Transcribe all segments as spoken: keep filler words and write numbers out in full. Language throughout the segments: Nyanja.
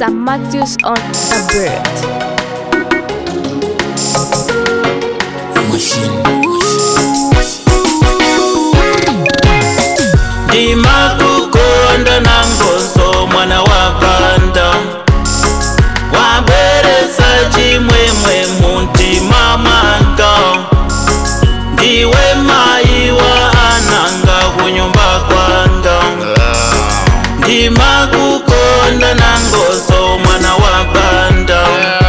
Sam Matthews on a bird. Ndimakukonda nangonso mwana wa banda, wabweresa chimwemwe muntima mwanga. Ndiwe mayi wa ananga kunyumba kwanga. Ndimakukonda nangonso mwana wa banda,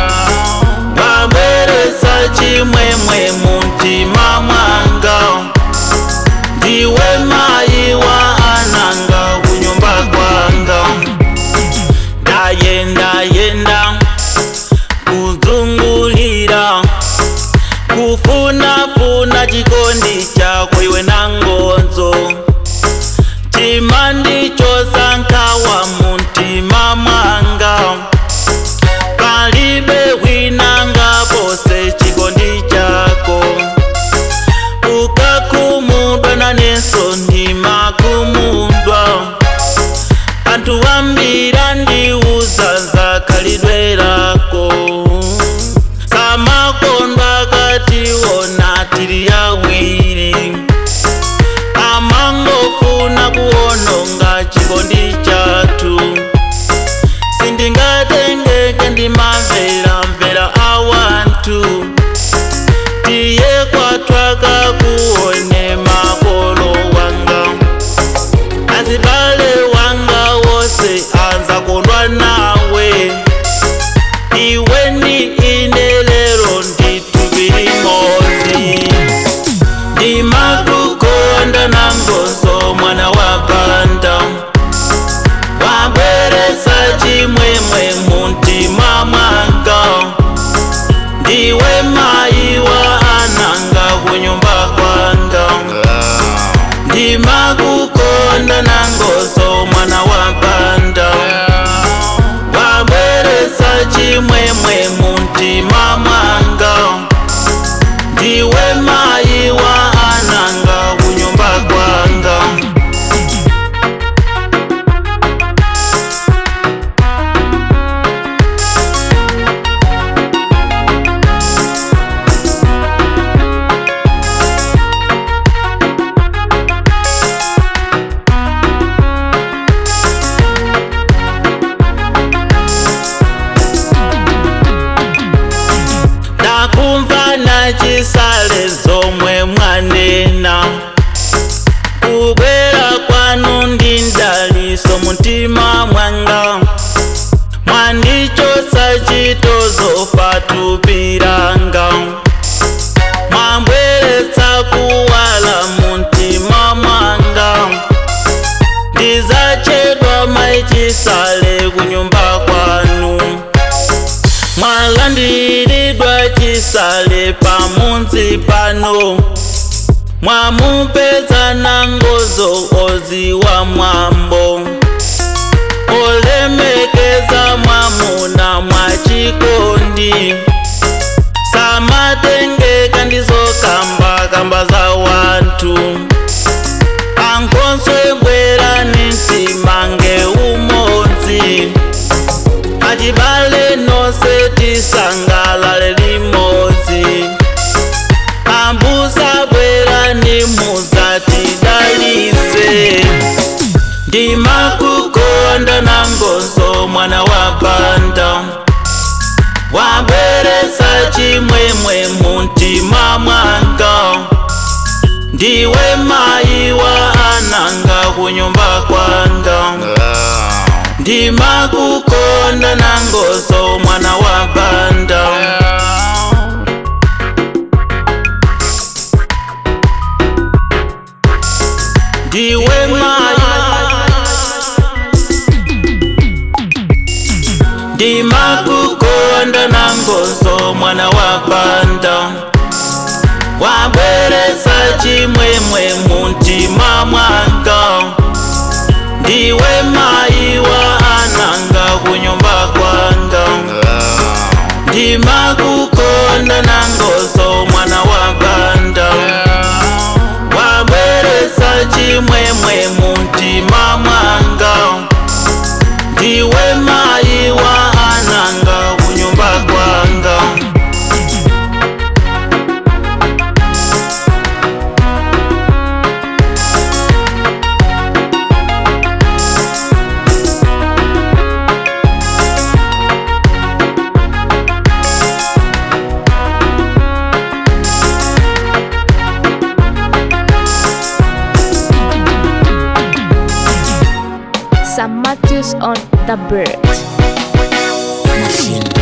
wabweresa chimwemwe muntima mwanga. Ndiwe mayi wa ananga kunyumba kwanga. Ndayenda yenda kuzungulira, kufuna funa chikondi chako iwe nangonzo. Chimandi chosankawa muntima mwanga, palibe winanga pose chikondi chako. Ukakumudwa naneso ndimakumudwa, anthu ambira ndiuza zakhalidwe lako. Samakondwa kationa tili awiri, amangofuna kuononga chikondi chathu. Sindingatengeke ndimamvera mvera awantu, tiye kwatwaka kuone makolo wanga. Azibale wanga wose anza kondwa nawe, iwe ni ine lero nditubiri mozi. Ndimakukonda nangonso mwana wa banda, wabweresa chimwemwe muntima mwanga. Ndiwe mayi wa ananga kunyumba kwanga. Ndimakukonda nangonso mwana wa banda, wabweresa chimwemwe muntima mwanga. Ndiwe mayi wa ananga kunyumba kwanga. Nakumva nachisale zomwe mwanena, kubwera kwanu ndi ndaliso muntima mwanga. Mwandichosa chitozo pathupi langa, mwabweretsa kuwala muntima mwanga. Ndizachedwa mayi chisale kunyumba kwanu, mwalandiridwa chisale pamunzi pano. Mwamupeza nangozo ozi wa mwambo, olemekeza mwamuna mwachikondi. Samatengeka ndizo kamba kamba za wantu, ankonswe bwera nintimange umodzi. Achibale nose tisangalale limodzi, ambusa bwera nimuzati dalise. Ndimakukonda nangonso mwana wa banda, wabweresa chimwemwe muntima mwanga. Ndiwe mayi wa ananga kunyumba kwanga. Ndimakukonda nangonso mwana wa banda, ndiwe mayi. Ndimakukonda nangonso mwana wa banda, wabweresa chimwemwe muntima mwanga. Ndiwe mayi wa ananga kunyumba kwanga. Ndimakukonda nangonso mwana wa banda, wabweresa chimwemwe muntima mwanga. Ndiwe mayi wa Sam Matthews on the bird. Machine.